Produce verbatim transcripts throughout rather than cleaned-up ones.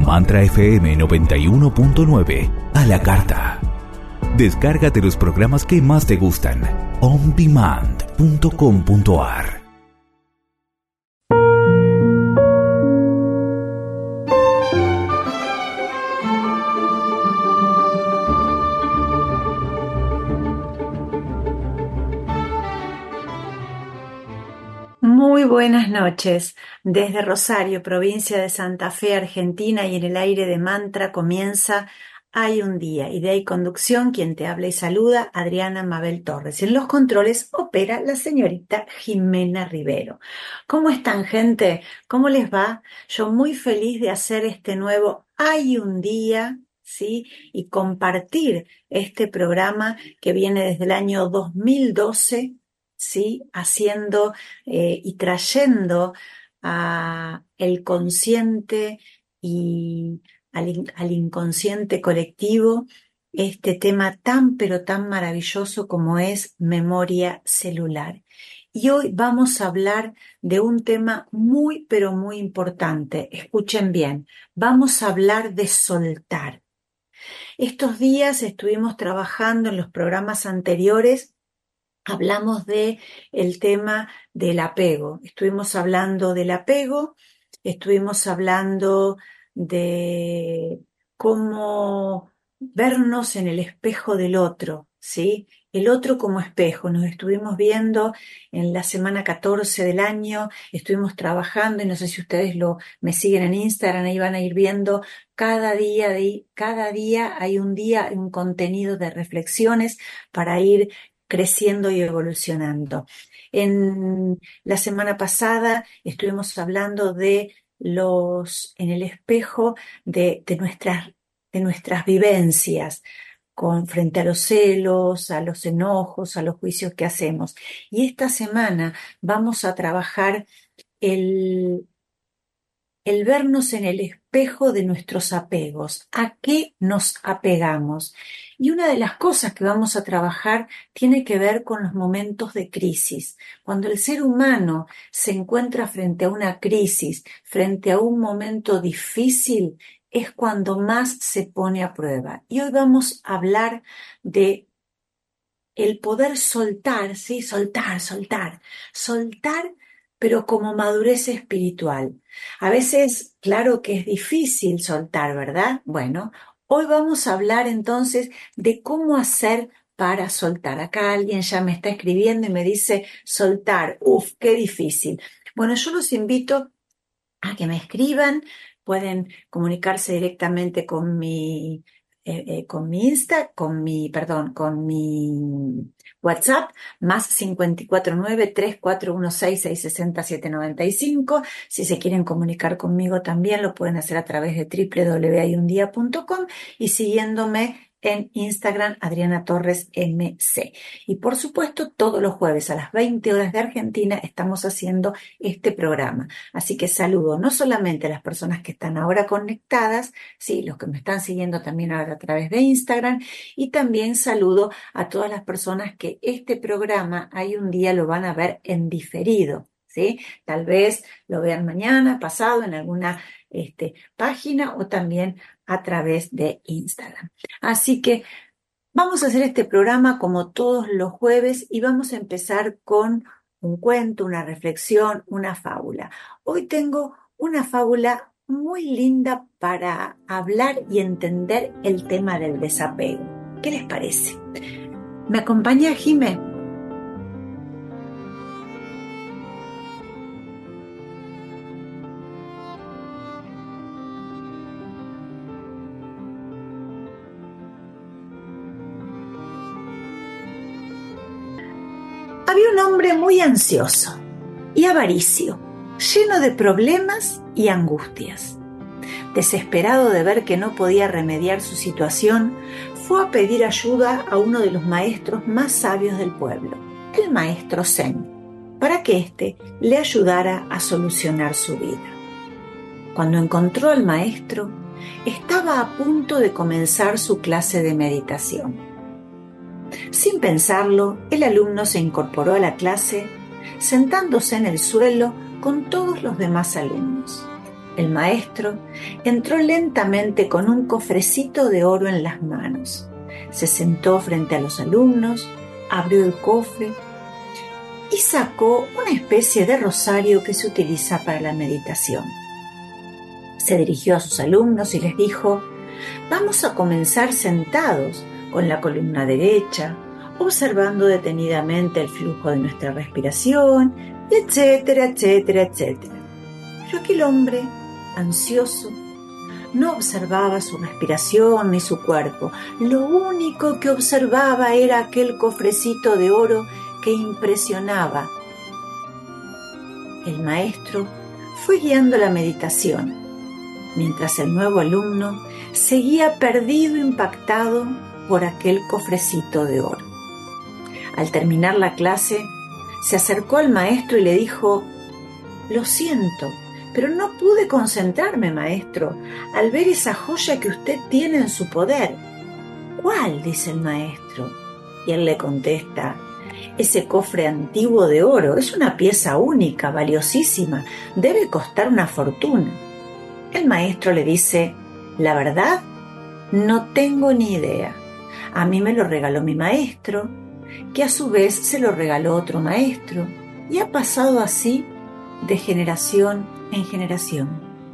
Mantra F M noventa y uno punto nueve a la carta. Descárgate los programas que más te gustan. on demand punto com punto a r. Muy buenas noches. Desde Rosario, provincia de Santa Fe, Argentina, y en el aire de Mantra comienza Hay un día. Idea y conducción, quien te habla y saluda, Adriana Mabel Torres. Y en los controles opera la señorita Jimena Rivero. ¿Cómo están, gente? ¿Cómo les va? Yo muy feliz de hacer este nuevo Hay un día, ¿sí? Y compartir este programa que viene desde el año dos mil doce, ¿sí? Haciendo eh, y trayendo a el consciente y al, in- al inconsciente colectivo este tema tan pero tan maravilloso como es memoria celular. Y hoy vamos a hablar de un tema muy pero muy importante. Escuchen bien, vamos a hablar de soltar. Estos días estuvimos trabajando en los programas anteriores. Hablamos de el tema del apego. Estuvimos hablando del apego, estuvimos hablando de cómo vernos en el espejo del otro, ¿sí? El otro como espejo. Nos estuvimos viendo en la semana catorce del año, estuvimos trabajando, y no sé si ustedes lo me siguen en Instagram, ahí van a ir viendo cada día, de, cada día hay un día, un contenido de reflexiones para ir creciendo y evolucionando. En la semana pasada estuvimos hablando de los, en el espejo de, de nuestras, de nuestras vivencias con, frente a los celos, a los enojos, a los juicios que hacemos. Y esta semana vamos a trabajar el el vernos en el espejo de nuestros apegos. ¿A qué nos apegamos? Y una de las cosas que vamos a trabajar tiene que ver con los momentos de crisis. Cuando el ser humano se encuentra frente a una crisis, frente a un momento difícil, es cuando más se pone a prueba. Y hoy vamos a hablar de el poder soltar, ¿sí? Soltar, soltar, soltar, pero como madurez espiritual. A veces, claro que es difícil soltar, ¿verdad? Bueno, hoy vamos a hablar entonces de cómo hacer para soltar. Acá alguien ya me está escribiendo y me dice soltar, uf, qué difícil. Bueno, yo los invito a que me escriban, pueden comunicarse directamente con mi, eh, eh, con mi Insta, con mi, perdón, con mi WhatsApp, más cinco cuatro nueve, tres cuatro uno seis, seis seis cero, siete nueve cinco. Si se quieren comunicar conmigo también lo pueden hacer a través de doble u doble u doble u punto hay un día punto com y siguiéndome en Instagram, Adriana Torres M C. Y por supuesto, todos los jueves a las veinte horas de Argentina estamos haciendo este programa. Así que saludo no solamente a las personas que están ahora conectadas, sí, los que me están siguiendo también ahora a través de Instagram, y también saludo a todas las personas que este programa hay un día lo van a ver en diferido, ¿sí? Tal vez lo vean mañana, pasado, en alguna este, página o también a través de Instagram. Así que vamos a hacer este programa como todos los jueves y vamos a empezar con un cuento, una reflexión, una fábula. Hoy tengo una fábula muy linda para hablar y entender el tema del desapego. ¿Qué les parece? ¿Me acompaña, Jimé? Había un hombre muy ansioso y avaricio, lleno de problemas y angustias. Desesperado de ver que no podía remediar su situación, fue a pedir ayuda a uno de los maestros más sabios del pueblo, el maestro Zen, para que éste le ayudara a solucionar su vida. Cuando encontró al maestro, estaba a punto de comenzar su clase de meditación. Sin pensarlo, el alumno se incorporó a la clase, sentándose en el suelo con todos los demás alumnos. El maestro entró lentamente con un cofrecito de oro en las manos. Se sentó frente a los alumnos, abrió el cofre y sacó una especie de rosario que se utiliza para la meditación. Se dirigió a sus alumnos y les dijo: vamos a comenzar sentados, con la columna derecha, observando detenidamente el flujo de nuestra respiración, etcétera, etcétera, etcétera. Pero aquel hombre, ansioso, no observaba su respiración ni su cuerpo. Lo único que observaba era aquel cofrecito de oro que impresionaba. El maestro fue guiando la meditación, mientras el nuevo alumno seguía perdido, impactado por aquel cofrecito de oro. Al terminar la clase, se acercó al maestro y le dijo: lo siento, pero no pude concentrarme, maestro, al ver esa joya que usted tiene en su poder. ¿Cuál?, dice el maestro. Y él le contesta: ese cofre antiguo de oro es una pieza única, valiosísima, debe costar una fortuna. El maestro le dice: la verdad, no tengo ni idea. A mí me lo regaló mi maestro, que a su vez se lo regaló otro maestro, y ha pasado así de generación en generación.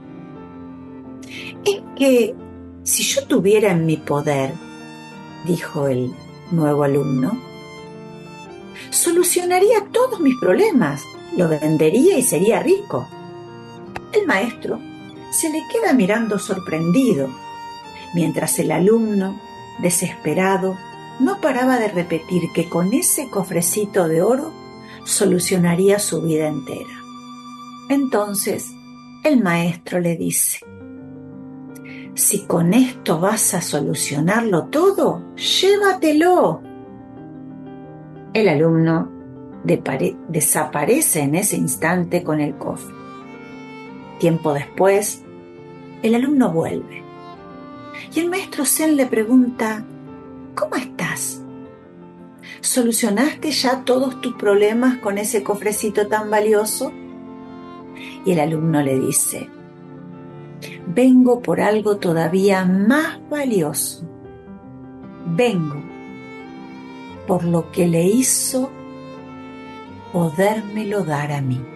Es que si yo tuviera en mi poder, dijo el nuevo alumno, solucionaría todos mis problemas, lo vendería y sería rico. El maestro se le queda mirando sorprendido, mientras el alumno, desesperado, no paraba de repetir que con ese cofrecito de oro solucionaría su vida entera. Entonces el maestro le dice: si con esto vas a solucionarlo todo, llévatelo. El alumno depare- desaparece en ese instante con el cofre. Tiempo después, el alumno vuelve y el maestro Zen le pregunta: ¿cómo estás? ¿Solucionaste ya todos tus problemas con ese cofrecito tan valioso? Y el alumno le dice: vengo por algo todavía más valioso. Vengo por lo que le hizo podérmelo dar a mí.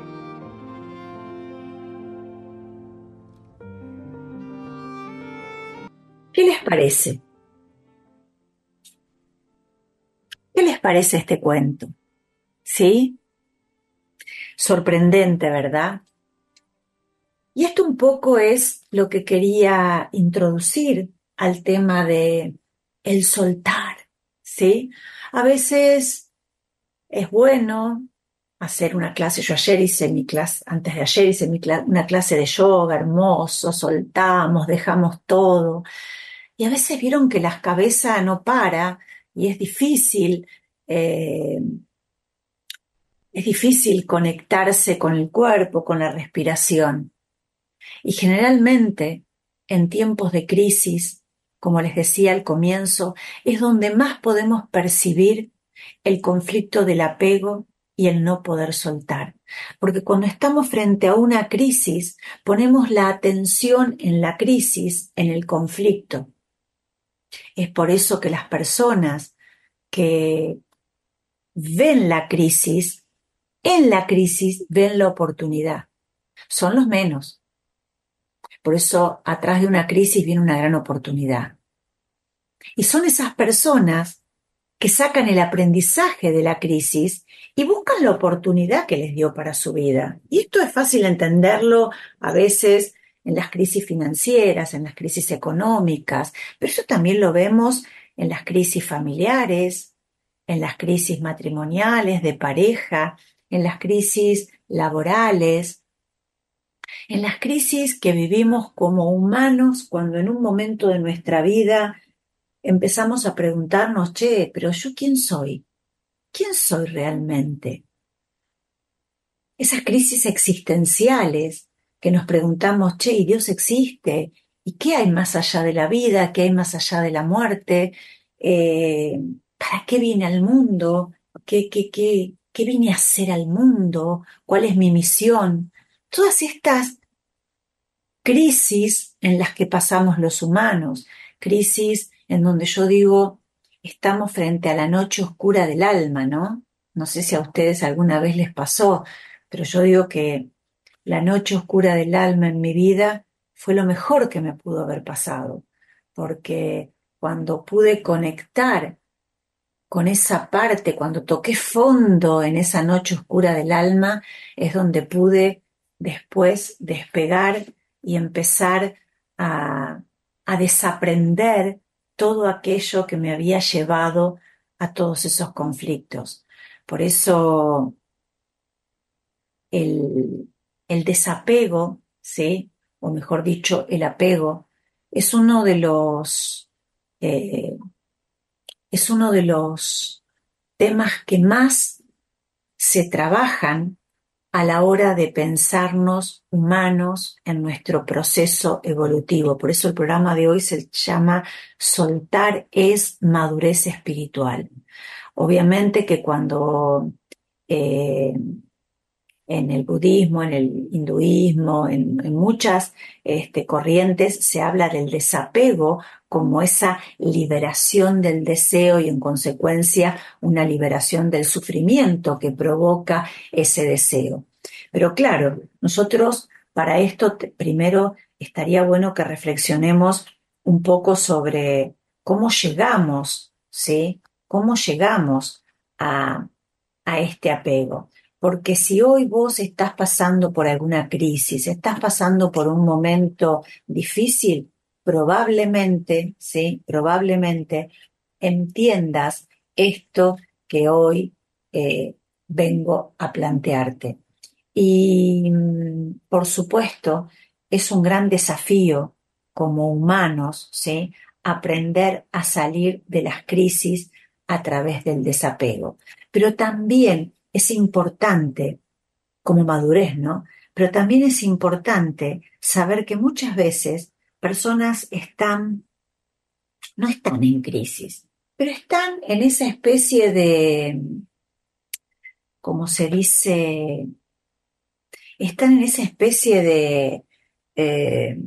¿Qué les parece? ¿Qué les parece este cuento? ¿Sí? Sorprendente, ¿verdad? Y esto un poco es lo que quería introducir al tema de el soltar, ¿sí? A veces es bueno hacer una clase. Yo ayer hice mi clase, antes de ayer hice mi clase, una clase de yoga hermoso, soltamos, dejamos todo. Y a veces vieron que la cabeza no para y es difícil, eh, es difícil conectarse con el cuerpo, con la respiración. Y generalmente, en tiempos de crisis, como les decía al comienzo, es donde más podemos percibir el conflicto del apego y el no poder soltar. Porque cuando estamos frente a una crisis, ponemos la atención en la crisis, en el conflicto. Es por eso que las personas que ven la crisis, en la crisis ven la oportunidad. Son los menos. Por eso, atrás de una crisis viene una gran oportunidad. Y son esas personas que sacan el aprendizaje de la crisis y buscan la oportunidad que les dio para su vida. Y esto es fácil entenderlo a veces en las crisis financieras, en las crisis económicas, pero eso también lo vemos en las crisis familiares, en las crisis matrimoniales, de pareja, en las crisis laborales, en las crisis que vivimos como humanos cuando en un momento de nuestra vida empezamos a preguntarnos: che, pero ¿yo quién soy? ¿Quién soy realmente? Esas crisis existenciales que nos preguntamos: che, ¿y Dios existe? ¿Y qué hay más allá de la vida? ¿Qué hay más allá de la muerte? Eh, ¿Para qué vine al mundo? ¿Qué, qué, qué, qué vine a hacer al mundo? ¿Cuál es mi misión? Todas estas crisis en las que pasamos los humanos, crisis en donde yo digo, estamos frente a la noche oscura del alma, ¿no? No sé si a ustedes alguna vez les pasó, pero yo digo que la noche oscura del alma en mi vida fue lo mejor que me pudo haber pasado, porque cuando pude conectar con esa parte, cuando toqué fondo en esa noche oscura del alma, es donde pude después despegar y empezar a, a desaprender todo aquello que me había llevado a todos esos conflictos. Por eso el, el desapego, ¿sí? O mejor dicho, el apego, es uno de los, eh, es uno de los temas que más se trabajan a la hora de pensarnos humanos en nuestro proceso evolutivo. Por eso el programa de hoy se llama Soltar es madurez espiritual. Obviamente que cuando eh, en el budismo, en el hinduismo, en, en muchas este, corrientes se habla del desapego como esa liberación del deseo y en consecuencia una liberación del sufrimiento que provoca ese deseo. Pero claro, nosotros para esto te, primero estaría bueno que reflexionemos un poco sobre cómo llegamos, ¿sí? Cómo llegamos a, a este apego. Porque si hoy vos estás pasando por alguna crisis, estás pasando por un momento difícil, probablemente, sí, probablemente entiendas esto que hoy eh, vengo a plantearte. Y mm, por supuesto, es un gran desafío como humanos, ¿sí? Aprender a salir de las crisis a través del desapego. Pero también es importante, como madurez, ¿no? Pero también es importante saber que muchas veces personas están, no están en crisis, pero están en esa especie de, como se dice, están en esa especie de eh,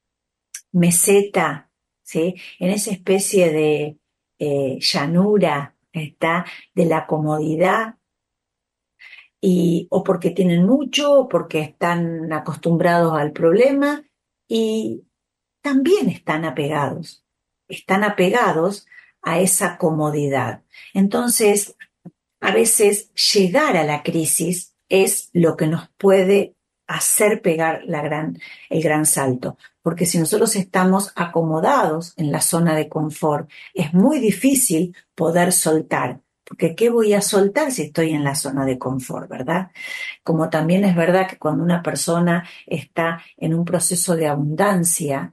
meseta, ¿sí? En esa especie de eh, llanura, está, de la comodidad. Y, o porque tienen mucho, o porque están acostumbrados al problema y también están apegados, están apegados a esa comodidad. Entonces, a veces llegar a la crisis es lo que nos puede hacer pegar la gran, el gran salto, porque si nosotros estamos acomodados en la zona de confort, es muy difícil poder soltar. Porque ¿qué voy a soltar si estoy en la zona de confort, verdad? Como también es verdad que cuando una persona está en un proceso de abundancia,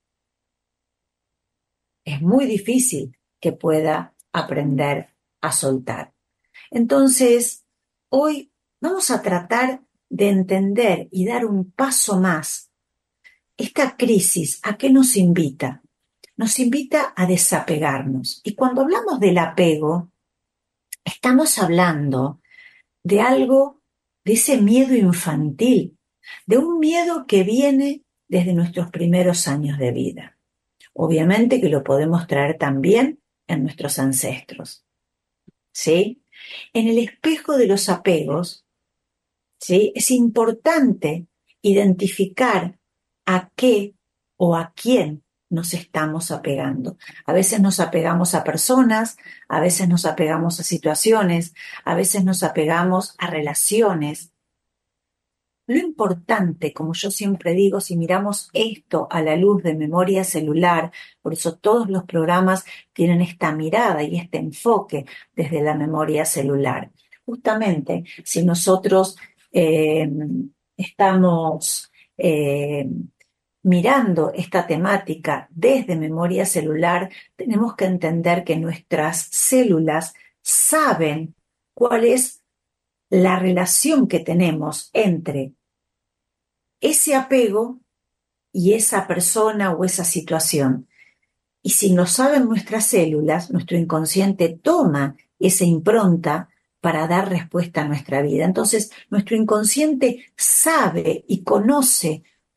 es muy difícil que pueda aprender a soltar. Entonces, hoy vamos a tratar de entender y dar un paso más. Esta crisis, ¿a qué nos invita? Nos invita a desapegarnos. Y cuando hablamos del apego, estamos hablando de algo, de ese miedo infantil, de un miedo que viene desde nuestros primeros años de vida. Obviamente que lo podemos traer también en nuestros ancestros, ¿sí? En el espejo de los apegos, ¿sí? Es importante identificar a qué o a quién nos estamos apegando. A veces nos apegamos a personas, a veces nos apegamos a situaciones, a veces nos apegamos a relaciones. Lo importante, como yo siempre digo, si miramos esto a la luz de memoria celular, por eso todos los programas tienen esta mirada y este enfoque desde la memoria celular. Justamente, si nosotros eh, estamos eh, mirando esta temática desde memoria celular, tenemos que entender que nuestras células saben cuál es la relación que tenemos entre ese apego y esa persona o esa situación. Y si no saben nuestras células, nuestro inconsciente toma esa impronta para dar respuesta a nuestra vida. Entonces, nuestro inconsciente sabe y conoce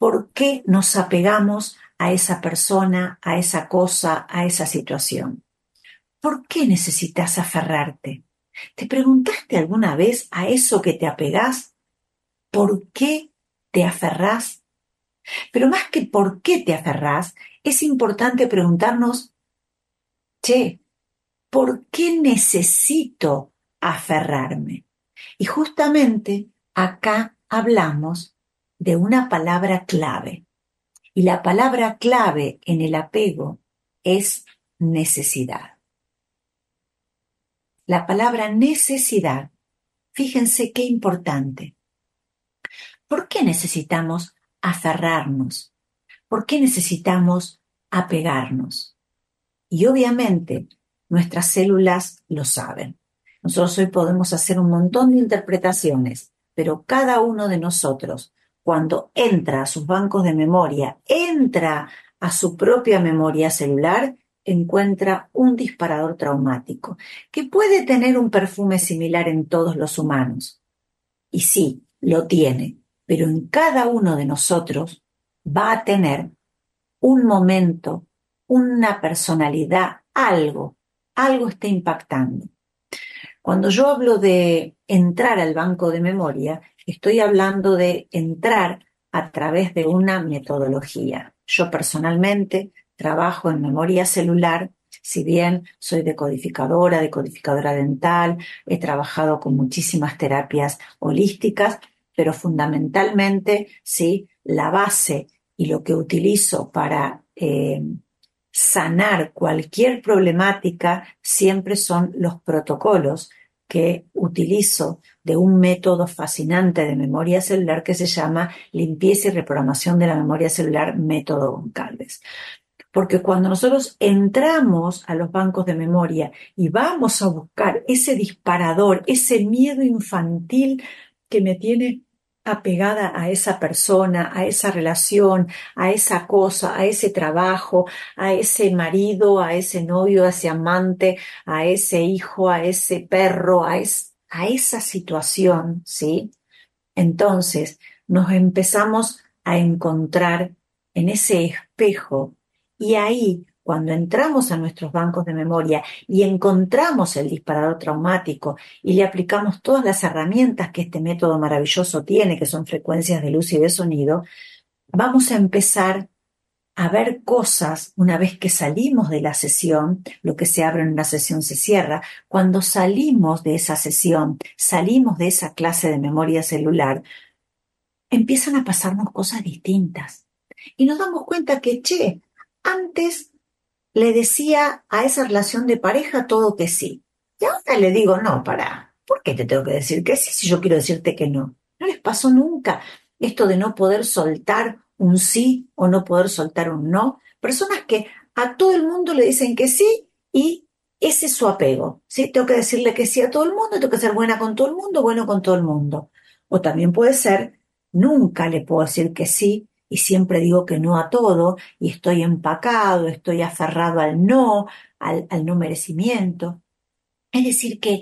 ¿Por qué nos apegamos a esa persona, a esa cosa, a esa situación? ¿Por qué necesitas aferrarte? ¿Te preguntaste alguna vez a eso que te apegás? ¿Por qué te aferrás? Pero más que por qué te aferrás, es importante preguntarnos, che, ¿por qué necesito aferrarme? Y justamente acá hablamos de una palabra clave. Y la palabra clave en el apego es necesidad. La palabra necesidad, fíjense qué importante. ¿Por qué necesitamos aferrarnos? ¿Por qué necesitamos apegarnos? Y obviamente nuestras células lo saben. Nosotros hoy podemos hacer un montón de interpretaciones, pero cada uno de nosotros, cuando entra a sus bancos de memoria, entra a su propia memoria celular, encuentra un disparador traumático, que puede tener un perfume similar en todos los humanos. Y sí, lo tiene, pero en cada uno de nosotros va a tener un momento, una personalidad, algo, algo está impactando. Cuando yo hablo de entrar al banco de memoria, estoy hablando de entrar a través de una metodología. Yo personalmente trabajo en memoria celular, si bien soy decodificadora, decodificadora dental, he trabajado con muchísimas terapias holísticas, pero fundamentalmente, sí, la base y lo que utilizo para eh, sanar cualquier problemática siempre son los protocolos que utilizo de un método fascinante de memoria celular que se llama limpieza y reprogramación de la memoria celular, método Goncalves. Porque cuando nosotros entramos a los bancos de memoria y vamos a buscar ese disparador, ese miedo infantil que me tiene apegada a esa persona, a esa relación, a esa cosa, a ese trabajo, a ese marido, a ese novio, a ese amante, a ese hijo, a ese perro, a, es, a esa situación, ¿sí? Entonces nos empezamos a encontrar en ese espejo y ahí, cuando entramos a nuestros bancos de memoria y encontramos el disparador traumático y le aplicamos todas las herramientas que este método maravilloso tiene, que son frecuencias de luz y de sonido, vamos a empezar a ver cosas una vez que salimos de la sesión. Lo que se abre en una sesión se cierra. Cuando salimos de esa sesión, salimos de esa clase de memoria celular, empiezan a pasarnos cosas distintas. Y nos damos cuenta que, che, antes le decía a esa relación de pareja todo que sí. Y ahora le digo, no, pará, ¿por qué te tengo que decir que sí si yo quiero decirte que no? ¿No les pasó nunca esto de no poder soltar un sí o no poder soltar un no? Personas que a todo el mundo le dicen que sí y ese es su apego, ¿sí? Tengo que decirle que sí a todo el mundo, tengo que ser buena con todo el mundo, bueno con todo el mundo. O también puede ser, nunca le puedo decir que sí y siempre digo que no a todo y estoy empacado, estoy aferrado al no, al, al no merecimiento. Es decir que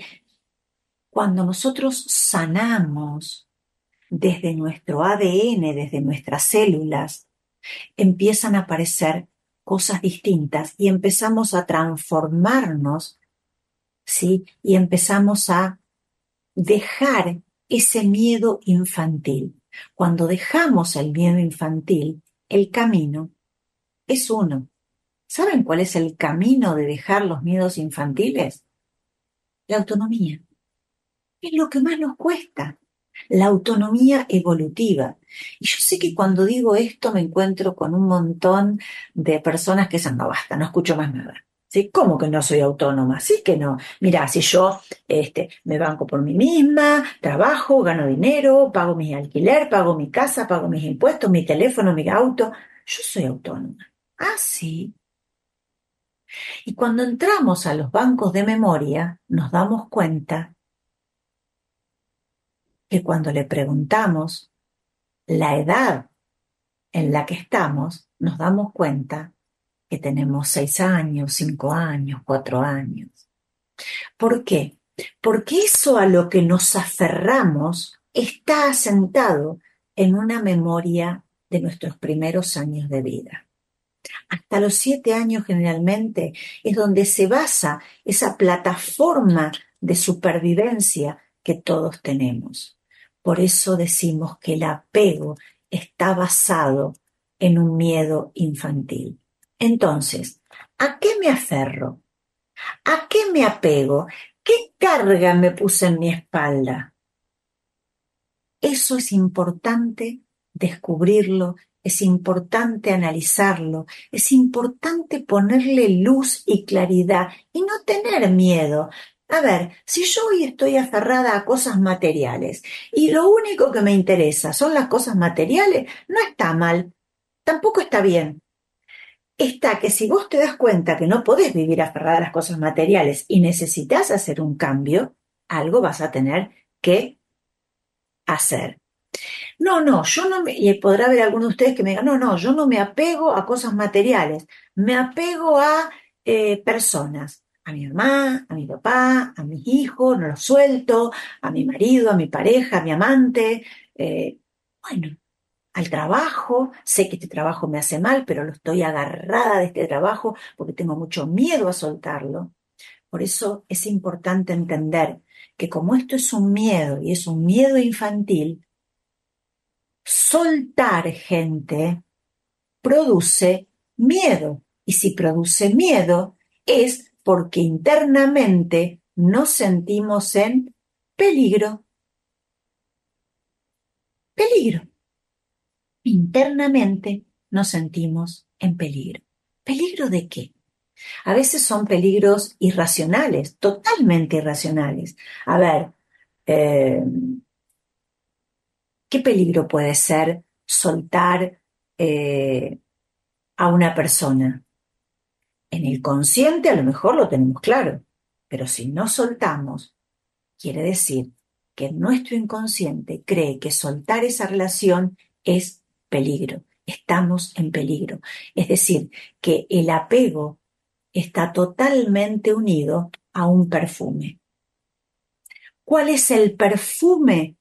cuando nosotros sanamos desde nuestro A D N, desde nuestras células, empiezan a aparecer cosas distintas y empezamos a transformarnos, ¿sí? Y empezamos a dejar ese miedo infantil. Cuando dejamos el miedo infantil, el camino es uno. ¿Saben cuál es el camino de dejar los miedos infantiles? La autonomía. Es lo que más nos cuesta. La autonomía evolutiva. Y yo sé que cuando digo esto me encuentro con un montón de personas que dicen, no basta, no escucho más nada. ¿Sí? ¿Cómo que no soy autónoma? Sí que no. Mirá, si yo este, me banco por mí misma, trabajo, gano dinero, pago mi alquiler, pago mi casa, pago mis impuestos, mi teléfono, mi auto, yo soy autónoma. Ah, sí. Y cuando entramos a los bancos de memoria, nos damos cuenta que cuando le preguntamos la edad en la que estamos, nos damos cuenta que tenemos seis años, cinco años, cuatro años. ¿Por qué? Porque eso a lo que nos aferramos está asentado en una memoria de nuestros primeros años de vida. Hasta los siete años generalmente es donde se basa esa plataforma de supervivencia que todos tenemos. Por eso decimos que el apego está basado en un miedo infantil. Entonces, ¿a qué me aferro? ¿A qué me apego? ¿Qué carga me puse en mi espalda? Eso es importante descubrirlo, es importante analizarlo, es importante ponerle luz y claridad y no tener miedo. A ver, si yo hoy estoy aferrada a cosas materiales y lo único que me interesa son las cosas materiales, no está mal, tampoco está bien. Está que si vos te das cuenta que no podés vivir aferrada a las cosas materiales y necesitas hacer un cambio, algo vas a tener que hacer. No, no, yo no me, y podrá haber algunos de ustedes que me digan, no, no, yo no me apego a cosas materiales, me apego a eh, personas, a mi mamá, a mi papá, a mis hijos, no los suelto, a mi marido, a mi pareja, a mi amante, eh, bueno, al trabajo, sé que este trabajo me hace mal, pero lo estoy agarrada de este trabajo porque tengo mucho miedo a soltarlo. Por eso es importante entender que como esto es un miedo y es un miedo infantil, soltar gente produce miedo. Y si produce miedo es porque internamente nos sentimos en peligro. Peligro. Internamente nos sentimos en peligro. ¿Peligro de qué? A veces son peligros irracionales, totalmente irracionales. A ver, eh, ¿qué peligro puede ser soltar eh, a una persona? En el consciente a lo mejor lo tenemos claro, pero si no soltamos, quiere decir que nuestro inconsciente cree que soltar esa relación es peligro, estamos en peligro. Es decir, que el apego está totalmente unido a un perfume. ¿Cuál es el perfume?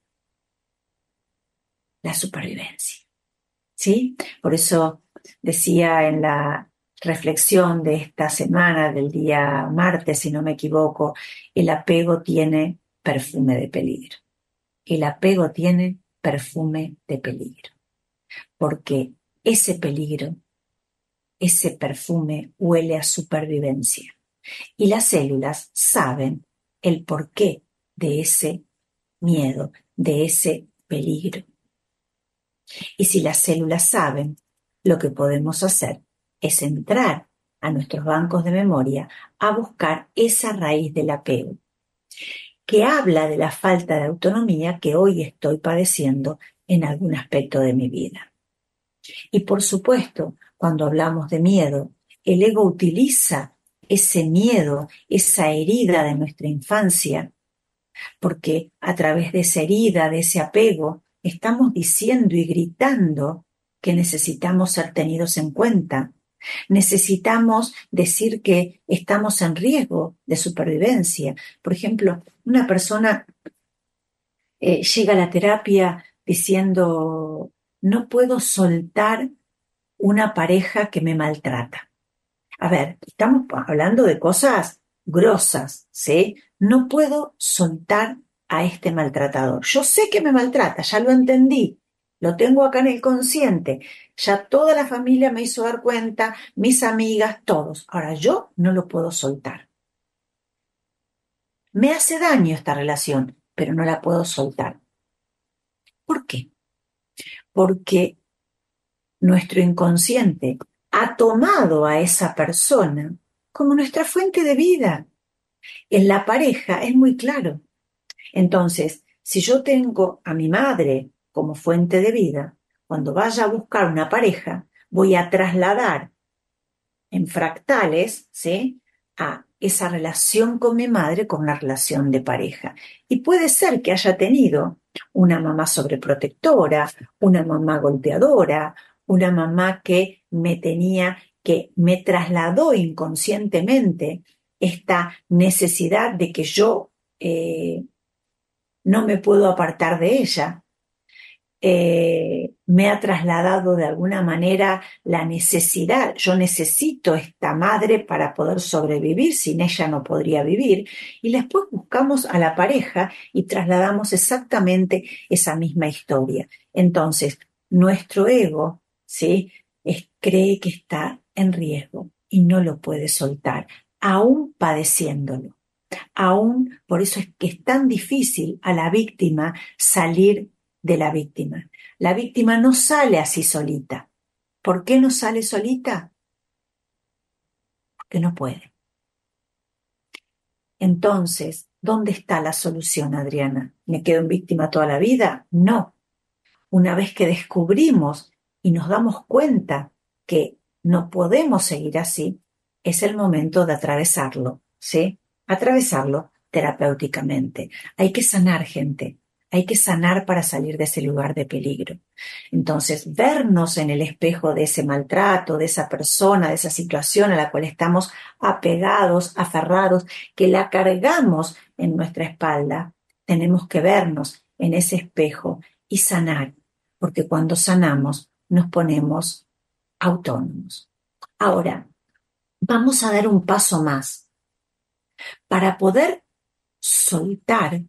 La supervivencia. ¿Sí? Por eso decía en la reflexión de esta semana, del día martes, si no me equivoco, el apego tiene perfume de peligro. El apego tiene perfume de peligro. Porque ese peligro, ese perfume huele a supervivencia. Y las células saben el porqué de ese miedo, de ese peligro. Y si las células saben, lo que podemos hacer es entrar a nuestros bancos de memoria a buscar esa raíz del apego, que habla de la falta de autonomía que hoy estoy padeciendo en algún aspecto de mi vida. Y por supuesto, cuando hablamos de miedo, el ego utiliza ese miedo, esa herida de nuestra infancia, porque a través de esa herida, de ese apego, estamos diciendo y gritando que necesitamos ser tenidos en cuenta. Necesitamos decir que estamos en riesgo de supervivencia. Por ejemplo, una persona eh, llega a la terapia diciendo, no puedo soltar una pareja que me maltrata. A ver, estamos hablando de cosas grosas, ¿sí? No puedo soltar a este maltratador. Yo sé que me maltrata, ya lo entendí, lo tengo acá en el consciente, ya toda la familia me hizo dar cuenta, mis amigas, todos. Ahora yo no lo puedo soltar. Me hace daño esta relación, pero no la puedo soltar. ¿Por qué? Porque nuestro inconsciente ha tomado a esa persona como nuestra fuente de vida. En la pareja es muy claro. Entonces, si yo tengo a mi madre como fuente de vida, cuando vaya a buscar una pareja, voy a trasladar en fractales, ¿sí?, a esa relación con mi madre con una relación de pareja. Y puede ser que haya tenido una mamá sobreprotectora, una mamá golpeadora, una mamá que me tenía, que me trasladó inconscientemente esta necesidad de que yo eh, no me puedo apartar de ella. eh, me ha trasladado de alguna manera la necesidad. Yo necesito esta madre para poder sobrevivir, sin ella no podría vivir. Y después buscamos a la pareja y trasladamos exactamente esa misma historia. Entonces, nuestro ego, ¿sí?, es, cree que está en riesgo y no lo puede soltar, aún padeciéndolo. Aún, por eso es que es tan difícil a la víctima salir de la víctima. La víctima no sale así solita. ¿Por qué no sale solita? Porque no puede. Entonces, ¿dónde está la solución, Adriana? ¿Me quedo en víctima toda la vida? No. Una vez que descubrimos y nos damos cuenta que no podemos seguir así, es el momento de atravesarlo, ¿sí? Atravesarlo terapéuticamente. Hay que sanar, gente. Hay que sanar para salir de ese lugar de peligro. Entonces, vernos en el espejo de ese maltrato, de esa persona, de esa situación a la cual estamos apegados, aferrados, que la cargamos en nuestra espalda, tenemos que vernos en ese espejo y sanar, porque cuando sanamos nos ponemos autónomos. Ahora, vamos a dar un paso más. Para poder soltar,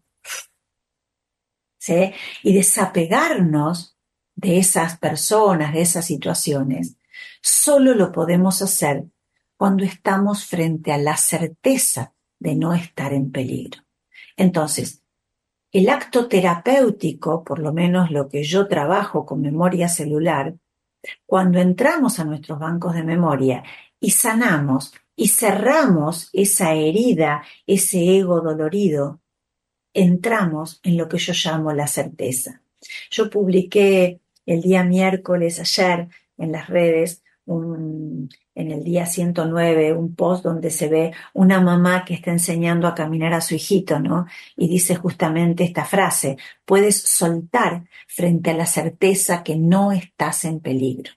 ¿sí?, y desapegarnos de esas personas, de esas situaciones, solo lo podemos hacer cuando estamos frente a la certeza de no estar en peligro. Entonces, el acto terapéutico, por lo menos lo que yo trabajo con memoria celular, cuando entramos a nuestros bancos de memoria y sanamos y cerramos esa herida, ese ego dolorido, entramos en lo que yo llamo la certeza. Yo publiqué el día miércoles, ayer, en las redes, un, en el día ciento nueve, un post donde se ve una mamá que está enseñando a caminar a su hijito, ¿no? Y dice justamente esta frase: puedes soltar frente a la certeza que no estás en peligro.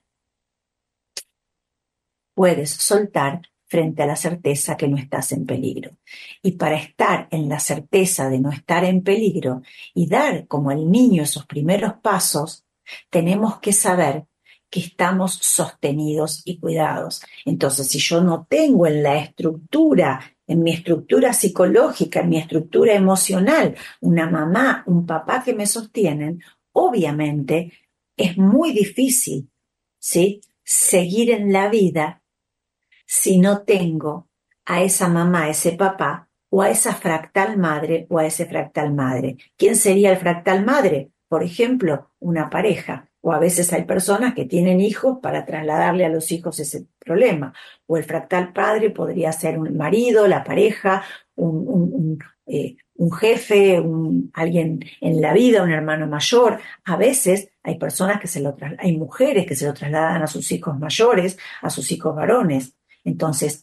Puedes soltar frente a la certeza que no estás en peligro. Y para estar en la certeza de no estar en peligro y dar como el niño esos primeros pasos, tenemos que saber que estamos sostenidos y cuidados. Entonces, si yo no tengo en la estructura, en mi estructura psicológica, en mi estructura emocional, una mamá, un papá que me sostienen, obviamente es muy difícil, ¿sí?, seguir en la vida si no tengo a esa mamá, a ese papá, o a esa fractal madre o a ese fractal madre. ¿Quién sería el fractal madre? Por ejemplo, una pareja. O a veces hay personas que tienen hijos para trasladarle a los hijos ese problema. O el fractal padre podría ser un marido, la pareja, un, un, un, eh, un jefe, un, alguien en la vida, un hermano mayor. A veces hay personas que se lo trasladan, hay mujeres que se lo trasladan a sus hijos mayores, a sus hijos varones. Entonces,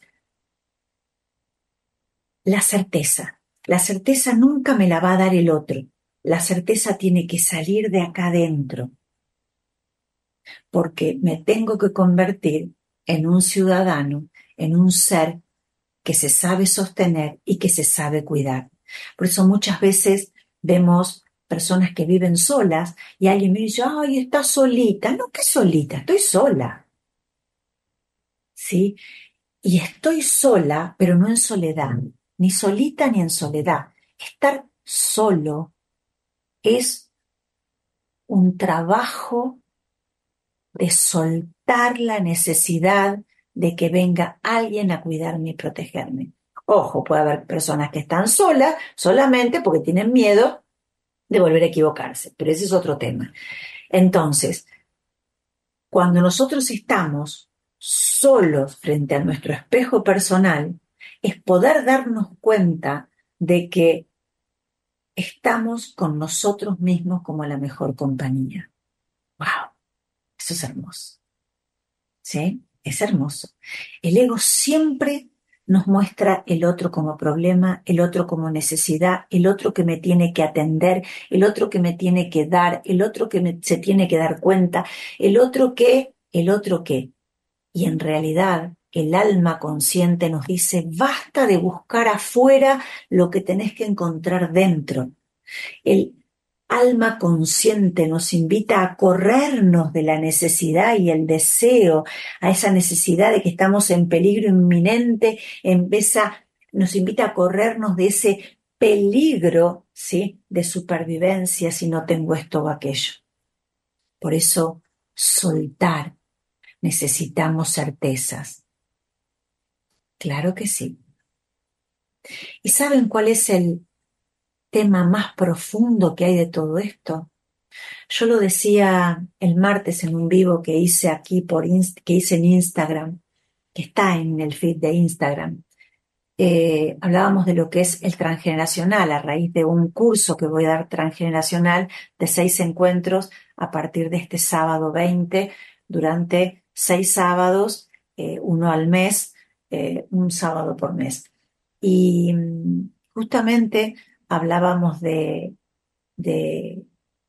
la certeza. La certeza nunca me la va a dar el otro. La certeza tiene que salir de acá adentro, porque me tengo que convertir en un ciudadano, en un ser que se sabe sostener y que se sabe cuidar. Por eso muchas veces vemos personas que viven solas y alguien me dice: ay, estás solita. No, ¿qué solita? Estoy sola. ¿Sí? Y estoy sola, pero no en soledad, ni solita ni en soledad. Estar solo es un trabajo de soltar la necesidad de que venga alguien a cuidarme y protegerme. Ojo, puede haber personas que están solas solamente porque tienen miedo de volver a equivocarse, pero ese es otro tema. Entonces, cuando nosotros estamos solos frente a nuestro espejo personal, es poder darnos cuenta de que estamos con nosotros mismos como la mejor compañía. ¡Wow! Eso es hermoso. ¿Sí? Es hermoso. El ego siempre nos muestra el otro como problema, el otro como necesidad, el otro que me tiene que atender, el otro que me tiene que dar, el otro que me, se tiene que dar cuenta, el otro que, el otro que. Y en realidad el alma consciente nos dice: basta de buscar afuera lo que tenés que encontrar dentro. El alma consciente nos invita a corrernos de la necesidad y el deseo, a esa necesidad de que estamos en peligro inminente, empieza, nos invita a corrernos de ese peligro, ¿sí?, de supervivencia si no tengo esto o aquello. Por eso, soltar, necesitamos certezas. Claro que sí. ¿Y saben cuál es el tema más profundo que hay de todo esto? Yo lo decía el martes en un vivo que hice aquí por Inst- que hice en Instagram, que está en el feed de Instagram. Eh, hablábamos de lo que es el transgeneracional a raíz de un curso que voy a dar transgeneracional de seis encuentros a partir de este sábado veinte, durante seis sábados, eh, uno al mes, eh, un sábado por mes. Y mm, justamente hablábamos de, de,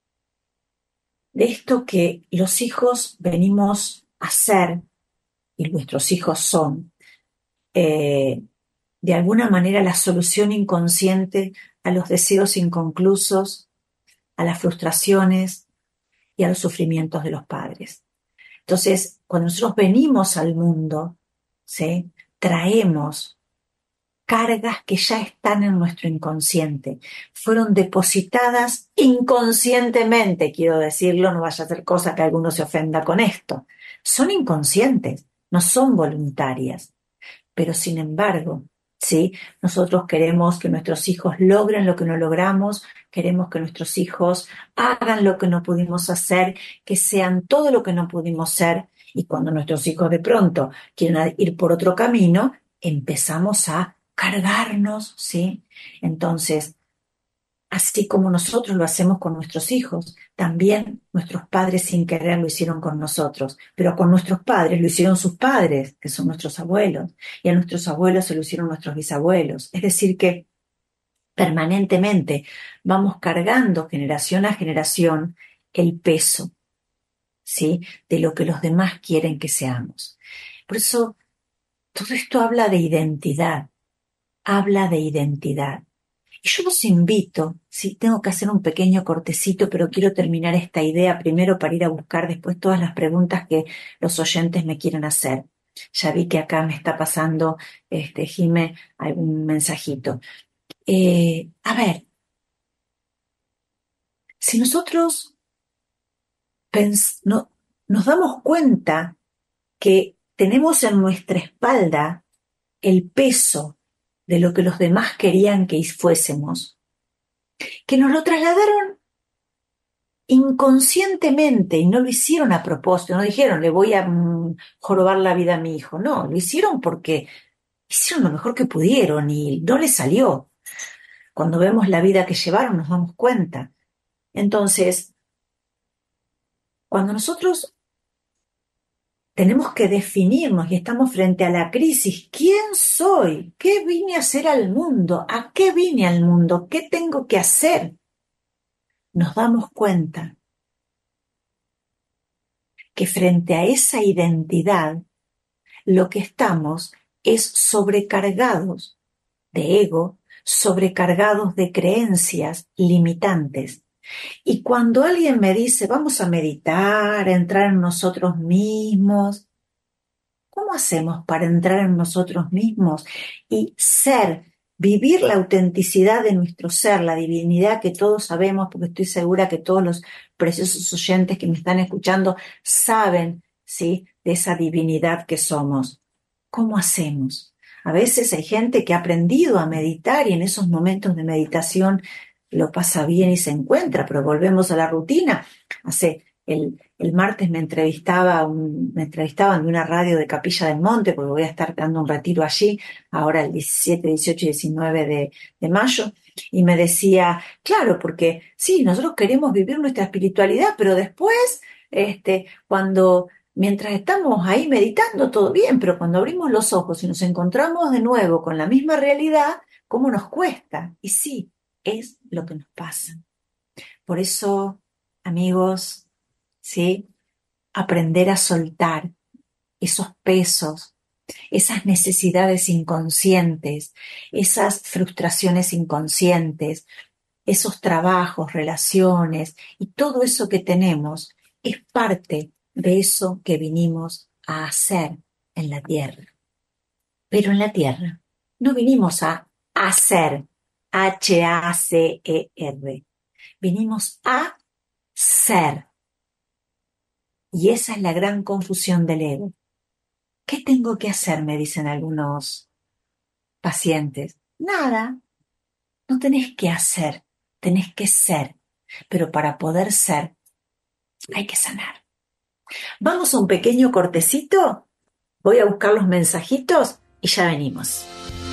de esto que los hijos venimos a ser, y nuestros hijos son, eh, de alguna manera la solución inconsciente a los deseos inconclusos, a las frustraciones y a los sufrimientos de los padres. Entonces, cuando nosotros venimos al mundo, ¿sí?, traemos cargas que ya están en nuestro inconsciente. Fueron depositadas inconscientemente, quiero decirlo, no vaya a ser cosa que alguno se ofenda con esto. Son inconscientes, no son voluntarias. Pero sin embargo, ¿sí?, nosotros queremos que nuestros hijos logren lo que no logramos, queremos que nuestros hijos hagan lo que no pudimos hacer, que sean todo lo que no pudimos ser, y cuando nuestros hijos de pronto quieren ir por otro camino, empezamos a cargarnos, ¿sí? Entonces, así como nosotros lo hacemos con nuestros hijos, también nuestros padres sin querer lo hicieron con nosotros, pero con nuestros padres lo hicieron sus padres, que son nuestros abuelos, y a nuestros abuelos se lo hicieron nuestros bisabuelos. Es decir que permanentemente vamos cargando generación a generación el peso, ¿sí?, de lo que los demás quieren que seamos. Por eso, todo esto habla de identidad, habla de identidad. Y yo los invito, sí, tengo que hacer un pequeño cortecito, pero quiero terminar esta idea primero para ir a buscar después todas las preguntas que los oyentes me quieran hacer. Ya vi que acá me está pasando, este, Jime, algún mensajito. Eh, a ver, si nosotros pens- no, nos damos cuenta que tenemos en nuestra espalda el peso de lo que los demás querían que fuésemos, que nos lo trasladaron inconscientemente y no lo hicieron a propósito, no dijeron le voy a mm, jorobar la vida a mi hijo, no, lo hicieron porque hicieron lo mejor que pudieron y no les salió. Cuando vemos la vida que llevaron nos damos cuenta. Entonces, cuando nosotros tenemos que definirnos y estamos frente a la crisis, ¿quién soy? ¿Qué vine a hacer al mundo? ¿A qué vine al mundo? ¿Qué tengo que hacer? Nos damos cuenta que frente a esa identidad, lo que estamos es sobrecargados de ego, sobrecargados de creencias limitantes. Y cuando alguien me dice, vamos a meditar, a entrar en nosotros mismos, ¿cómo hacemos para entrar en nosotros mismos y ser, vivir la autenticidad de nuestro ser, la divinidad que todos sabemos, porque estoy segura que todos los preciosos oyentes que me están escuchando saben, ¿sí?, de esa divinidad que somos? ¿Cómo hacemos? A veces hay gente que ha aprendido a meditar y en esos momentos de meditación lo pasa bien y se encuentra, pero volvemos a la rutina. Hace el, el martes me entrevistaba un, me entrevistaban de una radio de Capilla del Monte, porque voy a estar dando un retiro allí, ahora el diecisiete, dieciocho y diecinueve de, de mayo, y me decía, claro, porque sí, nosotros queremos vivir nuestra espiritualidad, pero después, este, cuando mientras estamos ahí meditando, todo bien, pero cuando abrimos los ojos y nos encontramos de nuevo con la misma realidad, ¿cómo nos cuesta? Y sí, es lo que nos pasa. Por eso, amigos, ¿sí?, aprender a soltar esos pesos, esas necesidades inconscientes, esas frustraciones inconscientes, esos trabajos, relaciones y todo eso que tenemos es parte de eso que vinimos a hacer en la tierra. Pero en la tierra no vinimos a hacer, H A C E R, vinimos a ser. Y esa es la gran confusión del ego. ¿Qué tengo que hacer?, me dicen algunos pacientes. Nada, no tenés que hacer, tenés que ser. Pero para poder ser, hay que sanar. Vamos a un pequeño cortecito. Voy a buscar los mensajitos y ya venimos.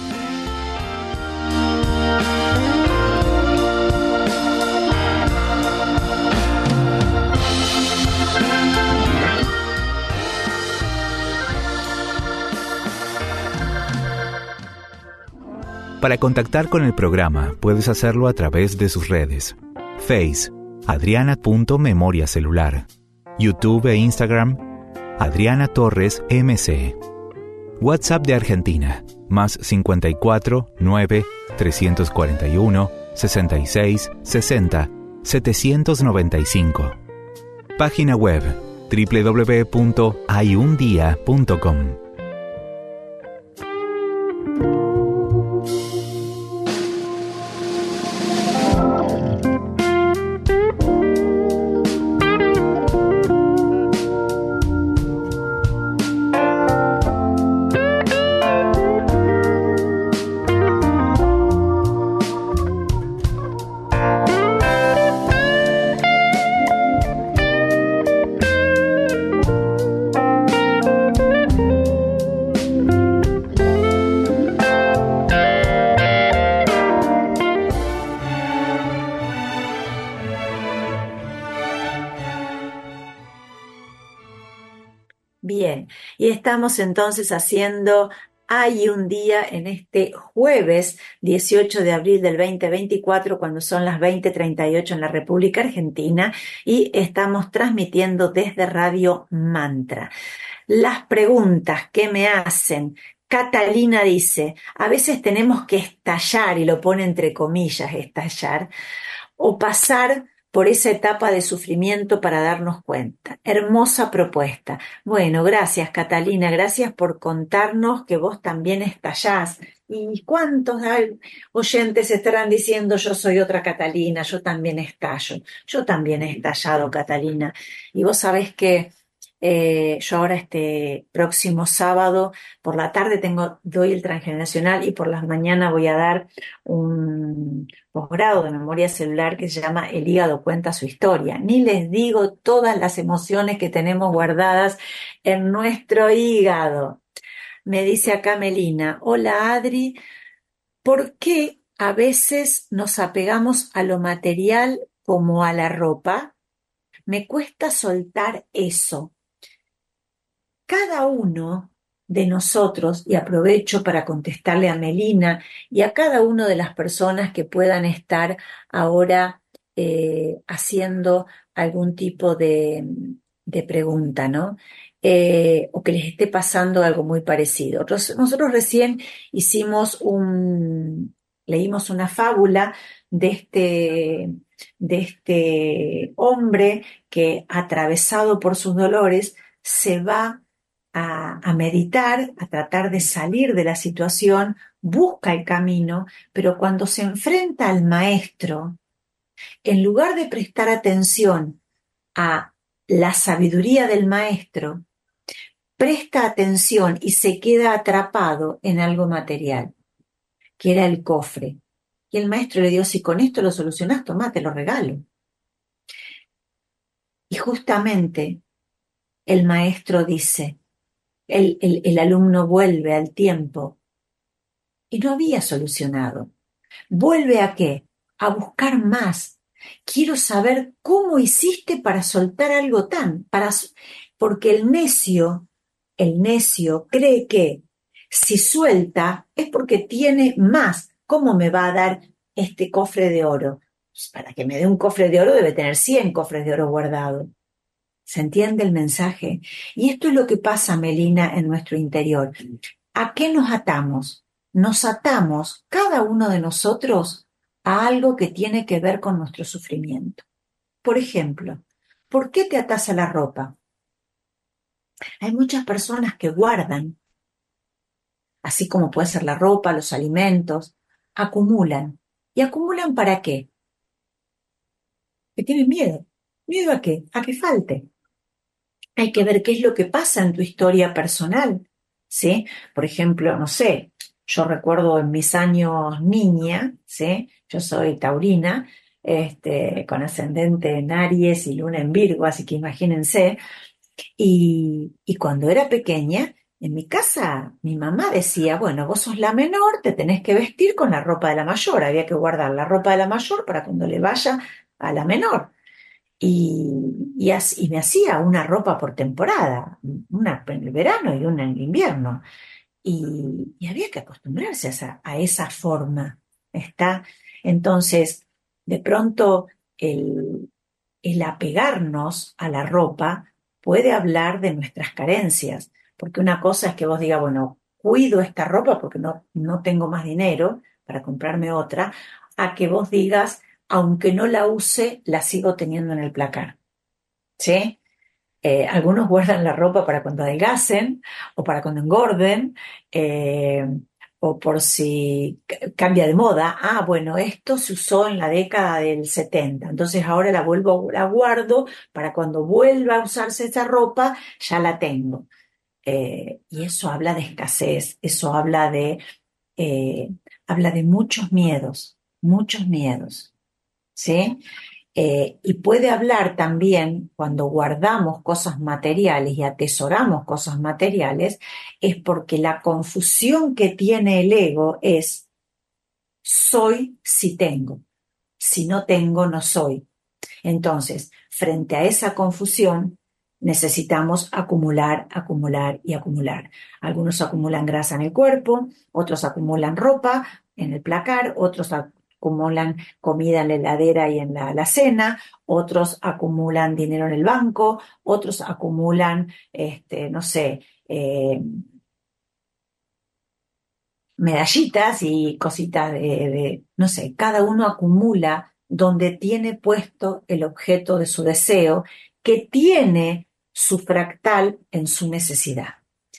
Para contactar con el programa, puedes hacerlo a través de sus redes. Face, adriana punto memoria celular. YouTube e Instagram, Adriana Torres M C. WhatsApp de Argentina, más cincuenta y cuatro, nueve, trescientos cuarenta y uno, sesenta y seis, sesenta, setecientos noventa y cinco. Página web, doble u doble u doble u punto hay un día punto com. Bien, y estamos entonces haciendo Hay un día en este jueves dieciocho de abril del veinte veinticuatro, cuando son las veinte treinta y ocho en la República Argentina, y estamos transmitiendo desde Radio Mantra. Las preguntas que me hacen: Catalina dice, a veces tenemos que estallar, y lo pone entre comillas, estallar, o pasar por esa etapa de sufrimiento para darnos cuenta. Hermosa propuesta. Bueno, gracias Catalina, gracias por contarnos que vos también estallás. ¿Y cuántos oyentes estarán diciendo yo soy otra Catalina, yo también estallo? Yo también he estallado, Catalina. Y vos sabés que Eh, yo ahora este próximo sábado por la tarde tengo, doy el transgeneracional, y por las mañanas voy a dar un posgrado de memoria celular que se llama El hígado cuenta su historia. Ni les digo todas las emociones que tenemos guardadas en nuestro hígado. Me dice acá Melina, hola Adri, ¿por qué a veces nos apegamos a lo material como a la ropa? Me cuesta soltar eso. Cada uno de nosotros, y aprovecho para contestarle a Melina y a cada una de las personas que puedan estar ahora eh, haciendo algún tipo de, de pregunta, ¿no? Eh, o que les esté pasando algo muy parecido. Nosotros, nosotros recién hicimos un, leímos una fábula de este, de este hombre que, atravesado por sus dolores, se va A, a meditar, a tratar de salir de la situación, busca el camino, pero cuando se enfrenta al maestro, en lugar de prestar atención a la sabiduría del maestro, presta atención y se queda atrapado en algo material, que era el cofre. Y el maestro le dijo, si con esto lo solucionás, tomá, te lo regalo. Y justamente el maestro dice, El, el, el alumno vuelve al tiempo y no había solucionado. ¿Vuelve a qué? A buscar más. Quiero saber cómo hiciste para soltar algo tan, para, porque el necio, el necio cree que si suelta es porque tiene más. ¿Cómo me va a dar este cofre de oro? Pues para que me dé un cofre de oro debe tener cien cofres de oro guardados. ¿Se entiende el mensaje? Y esto es lo que pasa, Melina, en nuestro interior. ¿A qué nos atamos? Nos atamos, cada uno de nosotros, a algo que tiene que ver con nuestro sufrimiento. Por ejemplo, ¿por qué te atas a la ropa? Hay muchas personas que guardan, así como puede ser la ropa, los alimentos, acumulan. ¿Y acumulan para qué? Que tienen miedo. ¿Miedo a qué? A que falte. Hay que ver qué es lo que pasa en tu historia personal, ¿sí? Por ejemplo, no sé, yo recuerdo en mis años niña, ¿sí? Yo soy taurina, este, con ascendente en Aries y luna en Virgo, así que imagínense. Y, y cuando era pequeña, en mi casa, mi mamá decía, bueno, vos sos la menor, te tenés que vestir con la ropa de la mayor. Había que guardar la ropa de la mayor para cuando le vaya a la menor. Y, y, así- y me hacía una ropa por temporada, una en el verano y una en el invierno. Y, y había que acostumbrarse a esa, a esa forma. ¿Está? Entonces, de pronto, el, el apegarnos a la ropa puede hablar de nuestras carencias, porque una cosa es que vos digas, bueno, cuido esta ropa porque no, no tengo más dinero para comprarme otra, a que vos digas, aunque no la use, la sigo teniendo en el placar, ¿sí? Eh, algunos guardan la ropa para cuando adelgacen o para cuando engorden, eh, o por si c- cambia de moda. Ah, bueno, esto se usó en la década del setenta, entonces ahora la vuelvo, la guardo para cuando vuelva a usarse esa ropa, ya la tengo. Eh, y eso habla de escasez, eso habla de, eh, habla de muchos miedos, muchos miedos, ¿sí? Eh, y puede hablar también cuando guardamos cosas materiales y atesoramos cosas materiales, es porque la confusión que tiene el ego es soy si tengo, si no tengo no soy. Entonces, frente a esa confusión, necesitamos acumular, acumular y acumular. Algunos acumulan grasa en el cuerpo, otros acumulan ropa en el placar, otros acumulan comida en la heladera y en la alacena, otros acumulan dinero en el banco, otros acumulan, este, no sé, eh, medallitas y cositas de, de, no sé, cada uno acumula donde tiene puesto el objeto de su deseo, que tiene su fractal en su necesidad.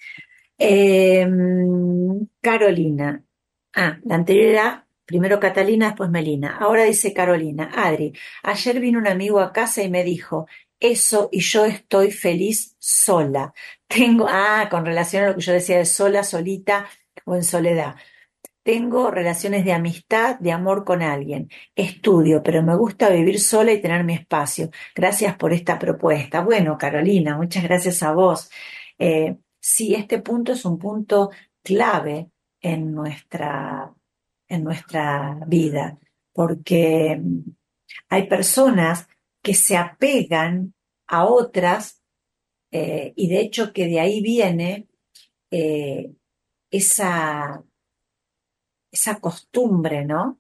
Eh, Carolina. Ah, la anterior era primero Catalina, después Melina. Ahora dice Carolina. Adri, ayer vino un amigo a casa y me dijo, eso y yo estoy feliz sola. Tengo, ah, con relación a lo que yo decía de sola, solita o en soledad. Tengo relaciones de amistad, de amor con alguien. Estudio, pero me gusta vivir sola y tener mi espacio. Gracias por esta propuesta. Bueno, Carolina, muchas gracias a vos. Eh, sí, este punto es un punto clave en nuestra, en nuestra vida, porque mm, hay personas que se apegan a otras, eh, y de hecho que de ahí viene eh, esa esa costumbre, ¿no?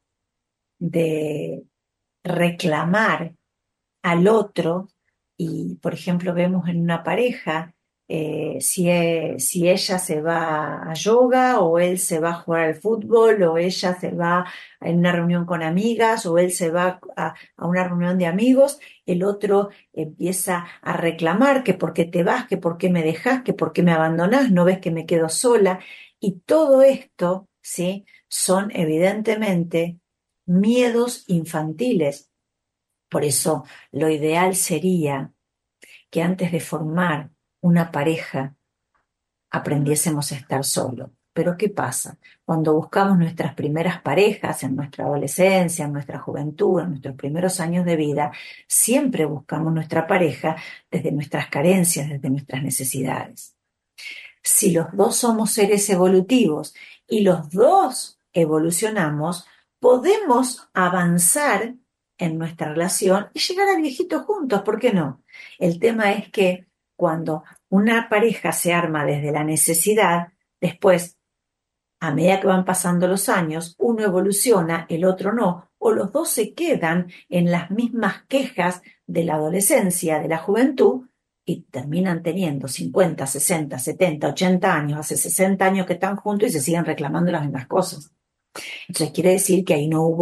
De reclamar al otro y, por ejemplo, vemos en una pareja, eh, si, e- si ella se va a yoga o él se va a jugar al fútbol o ella se va a una reunión con amigas o él se va a, a una reunión de amigos, el otro empieza a reclamar que por qué te vas, que por qué me dejas, que por qué me abandonás, no ves que me quedo sola. Y todo esto, ¿sí? Son evidentemente miedos infantiles. Por eso, lo ideal sería que antes de formar una pareja aprendiésemos a estar solos. Pero ¿qué pasa? Cuando buscamos nuestras primeras parejas en nuestra adolescencia, en nuestra juventud, en nuestros primeros años de vida, siempre buscamos nuestra pareja desde nuestras carencias, desde nuestras necesidades. Si los dos somos seres evolutivos y los dos evolucionamos, podemos avanzar en nuestra relación y llegar al viejito juntos, ¿por qué no? El tema es que cuando una pareja se arma desde la necesidad, después, a medida que van pasando los años, uno evoluciona, el otro no, o los dos se quedan en las mismas quejas de la adolescencia, de la juventud, y terminan teniendo cincuenta, sesenta, setenta, ochenta años, hace sesenta años que están juntos y se siguen reclamando las mismas cosas. Entonces quiere decir que ahí no hubo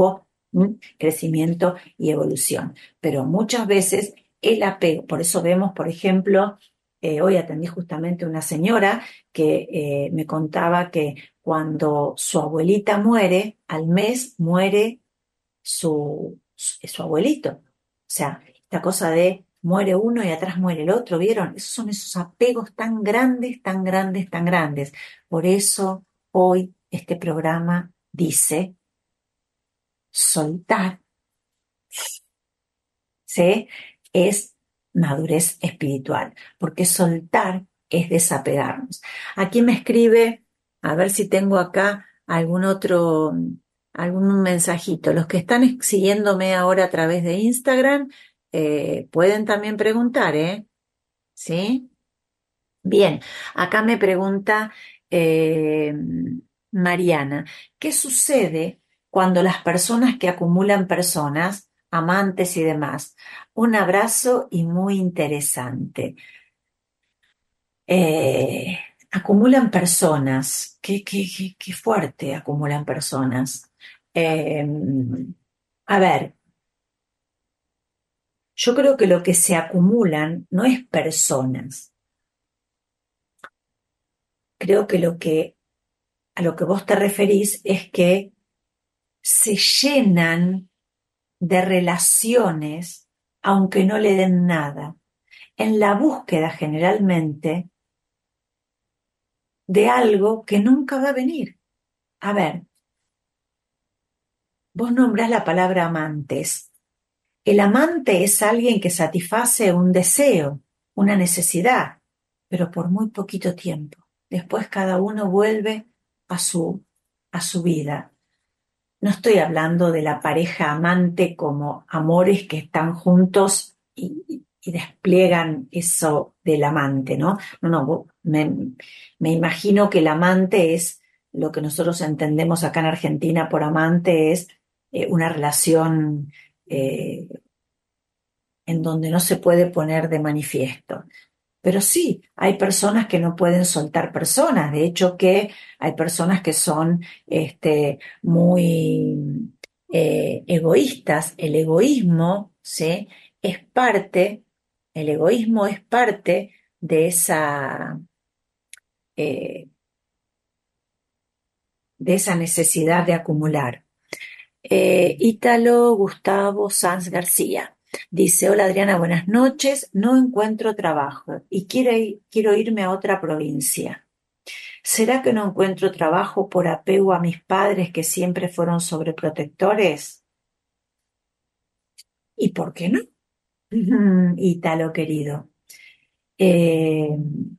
¿m? Crecimiento y evolución. Pero muchas veces el apego, por eso vemos, por ejemplo, eh, hoy atendí justamente a una señora que eh, me contaba que cuando su abuelita muere, al mes muere su, su, su abuelito. O sea, esta cosa de muere uno y atrás muere el otro, ¿vieron? Esos son esos apegos tan grandes, tan grandes, tan grandes. Por eso hoy este programa dice soltar, ¿sí? Es madurez espiritual, porque soltar es desapegarnos. Aquí me escribe, a ver si tengo acá algún otro, algún mensajito. Los que están siguiéndome ahora a través de Instagram, eh, pueden también preguntar, ¿eh? ¿Sí? Bien, acá me pregunta eh, Mariana, ¿qué sucede cuando las personas que acumulan personas, amantes y demás? Un abrazo y muy interesante. Eh, acumulan personas, qué, qué, qué, qué fuerte acumulan personas. Eh, a ver, yo creo que lo que se acumulan no es personas. Creo que lo que a lo que vos te referís es que se llenan de relaciones aunque no le den nada, en la búsqueda generalmente de algo que nunca va a venir. A ver, vos nombrás la palabra amantes. El amante es alguien que satisface un deseo, una necesidad, pero por muy poquito tiempo. Después cada uno vuelve a su, a su vida. No estoy hablando de la pareja amante como amores que están juntos y, y despliegan eso del amante, ¿no? No, no, me, me imagino que el amante es lo que nosotros entendemos acá en Argentina por amante, es eh, una relación eh, en donde no se puede poner de manifiesto. Pero sí, hay personas que no pueden soltar personas. De hecho, que hay personas que son este, muy eh, egoístas. El egoísmo, ¿sí? Es parte, el egoísmo es parte de esa, eh, de esa necesidad de acumular. Eh, Ítalo Gustavo Sanz García dice: Hola Adriana, buenas noches. No encuentro trabajo y quiero, ir- quiero irme a otra provincia. ¿Será que no encuentro trabajo por apego a mis padres que siempre fueron sobreprotectores? ¿Y por qué no? Ítalo querido. Eh,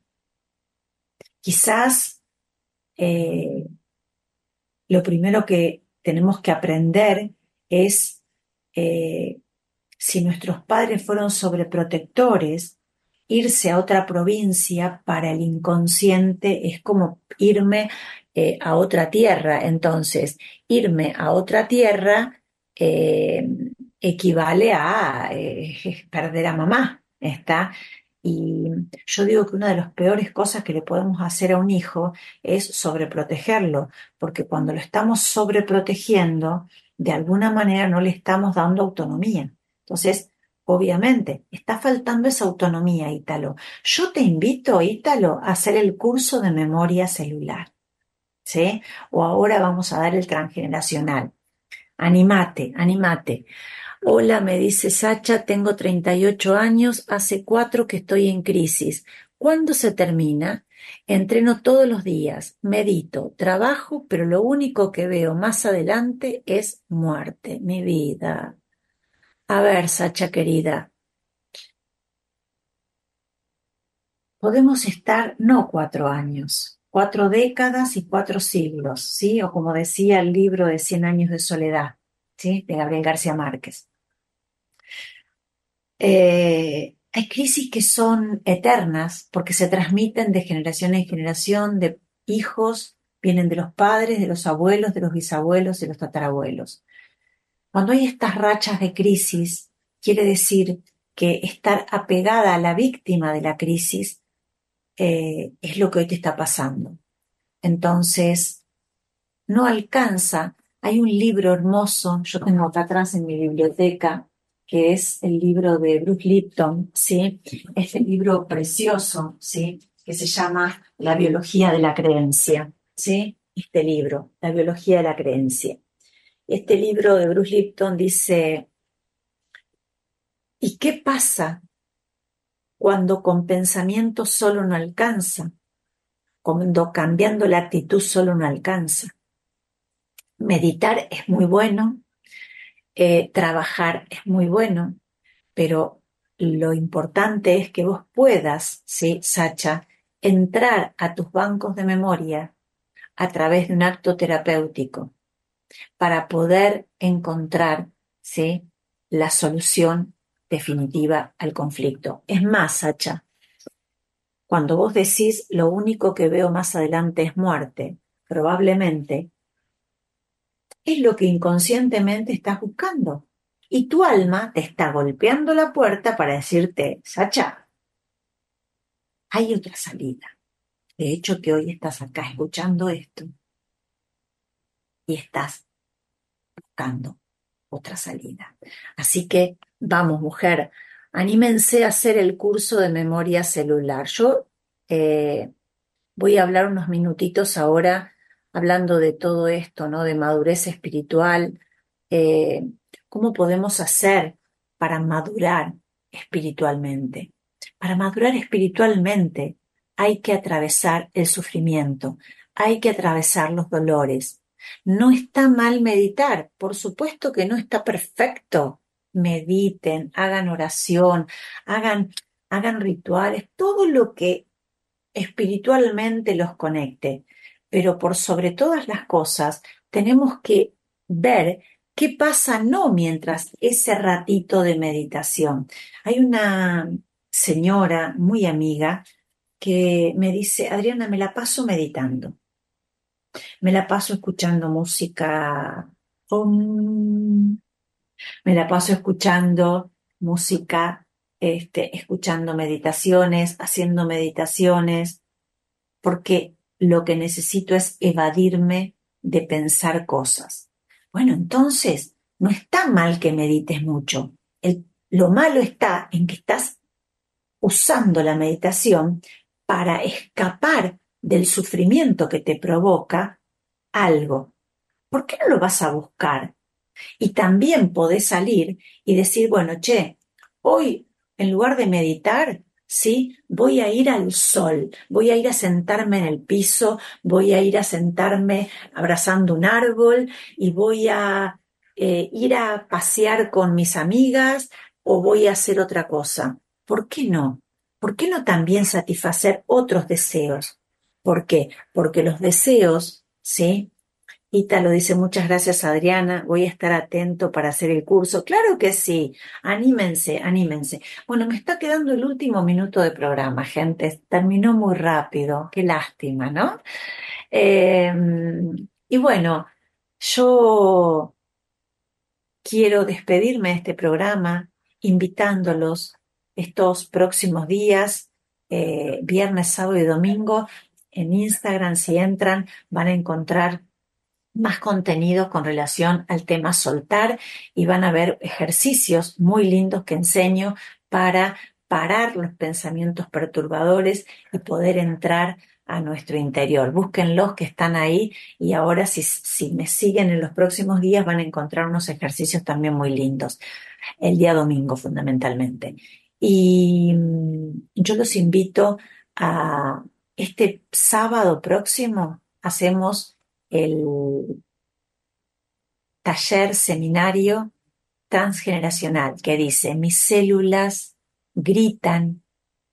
quizás eh, lo primero que tenemos que aprender es eh, si nuestros padres fueron sobreprotectores, irse a otra provincia para el inconsciente es como irme eh, a otra tierra. Entonces, irme a otra tierra eh, equivale a eh, perder a mamá, ¿está? Y yo digo que una de las peores cosas que le podemos hacer a un hijo es sobreprotegerlo, porque cuando lo estamos sobreprotegiendo, de alguna manera no le estamos dando autonomía. Entonces, obviamente, está faltando esa autonomía, Ítalo. Yo te invito, Ítalo, a hacer el curso de memoria celular, ¿sí? O ahora vamos a dar el transgeneracional. Animate, animate. Hola, me dice Sacha, tengo treinta y ocho años, hace cuatro que estoy en crisis. ¿Cuándo se termina? Entreno todos los días, medito, trabajo, pero lo único que veo más adelante es muerte, mi vida. A ver, Sacha querida, podemos estar no cuatro años, cuatro décadas y cuatro siglos, ¿sí? O como decía el libro de Cien años de soledad, ¿sí? De Gabriel García Márquez. Eh, hay crisis que son eternas porque se transmiten de generación en generación, de hijos, vienen de los padres, de los abuelos, de los bisabuelos, de los tatarabuelos. Cuando hay estas rachas de crisis, quiere decir que estar apegada a la víctima de la crisis eh, es lo que hoy te está pasando. Entonces, no alcanza Hay un libro hermoso, yo tengo acá atrás en mi biblioteca, que es el libro de Bruce Lipton, ¿sí? Este libro precioso, ¿sí? Que se llama La biología de la creencia, ¿sí? Este libro, La biología de la creencia. Este libro de Bruce Lipton dice, ¿y qué pasa cuando con pensamiento solo no alcanza? Cuando cambiando la actitud solo no alcanza. Meditar es muy bueno, eh, trabajar es muy bueno, pero lo importante es que vos puedas, ¿sí, Sacha, entrar a tus bancos de memoria a través de un acto terapéutico para poder encontrar, ¿sí?, la solución definitiva al conflicto. Es más, Sacha, cuando vos decís lo único que veo más adelante es muerte, probablemente es lo que inconscientemente estás buscando. Y tu alma te está golpeando la puerta para decirte, Sacha, hay otra salida. De hecho, que hoy estás acá escuchando esto y estás buscando otra salida. Así que vamos, mujer, anímense a hacer el curso de memoria celular. Yo eh, voy a hablar unos minutitos ahora hablando de todo esto, ¿no? De madurez espiritual. eh, ¿Cómo podemos hacer para madurar espiritualmente? Para madurar espiritualmente hay que atravesar el sufrimiento, hay que atravesar los dolores. No está mal meditar, por supuesto que no está perfecto. Mediten, hagan oración, hagan, hagan rituales, todo lo que espiritualmente los conecte. Pero por sobre todas las cosas, tenemos que ver qué pasa no mientras ese ratito de meditación. Hay una señora muy amiga que me dice, Adriana, me la paso meditando, me la paso escuchando música, om, me la paso escuchando música, este, escuchando meditaciones, haciendo meditaciones, porque lo que necesito es evadirme de pensar cosas. Bueno, entonces, no está mal que medites mucho. El- lo malo está en que estás usando la meditación para escapar del sufrimiento que te provoca algo. ¿Por qué no lo vas a buscar? Y también podés salir y decir, bueno, che, hoy en lugar de meditar, ¿sí? Voy a ir al sol, voy a ir a sentarme en el piso, voy a ir a sentarme abrazando un árbol y voy a eh, ir a pasear con mis amigas o voy a hacer otra cosa. ¿Por qué no? ¿Por qué no también satisfacer otros deseos? ¿Por qué? Porque los deseos, ¿sí? Ítalo dice, muchas gracias Adriana, voy a estar atento para hacer el curso. Claro que sí, anímense, anímense. Bueno, me está quedando el último minuto de programa, gente. Terminó muy rápido, qué lástima, ¿no? Eh, y bueno, yo quiero despedirme de este programa invitándolos estos próximos días, eh, viernes, sábado y domingo, en Instagram, si entran, van a encontrar más contenido con relación al tema soltar y van a ver ejercicios muy lindos que enseño para parar los pensamientos perturbadores y poder entrar a nuestro interior. Búsquenlos que están ahí y ahora si, si me siguen en los próximos días van a encontrar unos ejercicios también muy lindos, el día domingo fundamentalmente. Y mm, yo los invito a este sábado próximo, hacemos el taller seminario transgeneracional que dice, mis células gritan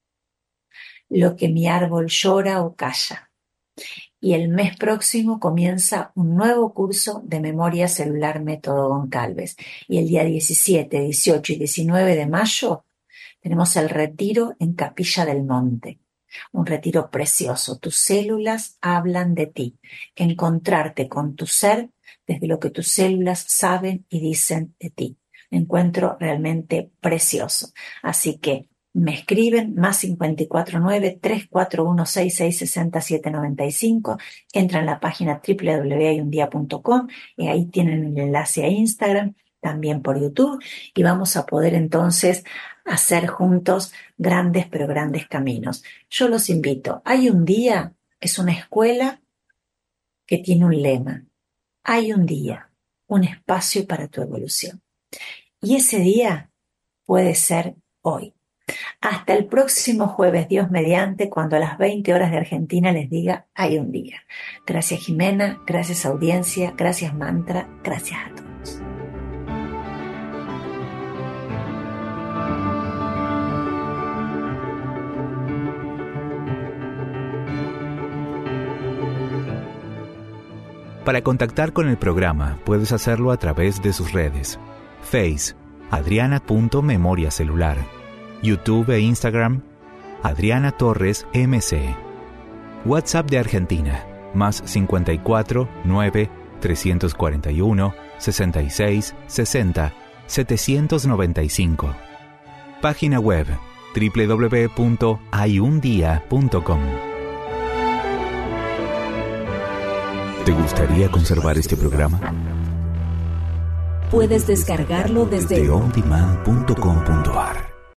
lo que mi árbol llora o calla. Y el mes próximo comienza un nuevo curso de memoria celular método Goncalves. Y el día diecisiete, dieciocho y diecinueve de mayo tenemos el retiro en Capilla del Monte. Un retiro precioso. Tus células hablan de ti. Encontrarte con tu ser desde lo que tus células saben y dicen de ti. Un encuentro realmente precioso. Así que me escriben más cinco cuatro nueve, tres cuatro uno, seis seis seis cero, siete nueve cinco, entran a la página doble u doble u doble u punto hay un día punto com y ahí tienen el enlace a Instagram, también por YouTube, y vamos a poder entonces hacer juntos grandes pero grandes caminos. Yo los invito. Hay un día, es una escuela que tiene un lema. Hay un día, un espacio para tu evolución. Y ese día puede ser hoy. Hasta el próximo jueves, Dios mediante, cuando a las veinte horas de Argentina les diga hay un día. Gracias Jimena, gracias audiencia, gracias Mantra, gracias a todos. Para contactar con el programa, puedes hacerlo a través de sus redes. Face, adriana punto memoria celular. YouTube e Instagram, Adriana Torres M C. WhatsApp de Argentina, más cincuenta y cuatro, nueve, trescientos cuarenta y uno, sesenta y seis, sesenta, setecientos noventa y cinco. Página web, doble u doble u doble u punto hay un día punto com. ¿Te gustaría conservar este programa? Puedes descargarlo desde de on demand punto com punto a r.